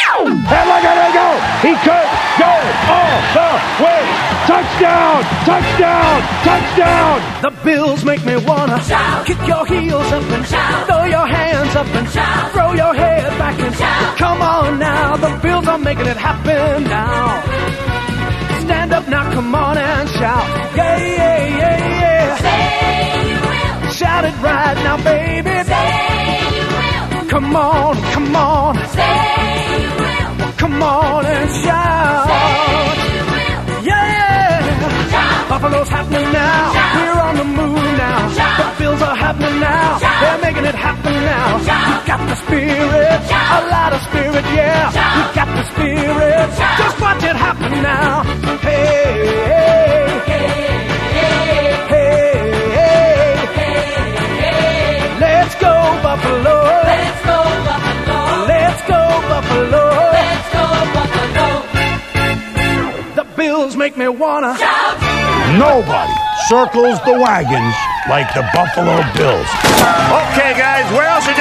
And look at him go! He could go all the way! Touchdown! Touchdown! Touchdown! The Bills make me wanna shout. Kick your heels up and shout. Throw your hands up and shout. Throw your head back and shout. Come on now, the Bills are making it happen now. Stand up now, come on and shout. Yeah, yeah, yeah, yeah. Say you will. Shout it right now, baby. Say you will. Come on, come on. Say you will. Come on and shout. Say you will. Yeah. Shout. Buffalo's happening now. Shout. We're on the move now. Shout. The Bills are happening now. Shout. They're making it happen now. Shout. We got the spirit. Shout. A lot of spirit, yeah. Shout. We got the spirit. Shout. Just watch it happen now. Hey, hey, hey, hey, hey. Let's go, Buffalo. Let's go, Buffalo. Let's go, Buffalo. Let's go, Buffalo. The Bills make me wanna Shout. Nobody circles the wagons like the Buffalo Bills. Okay, guys, where else are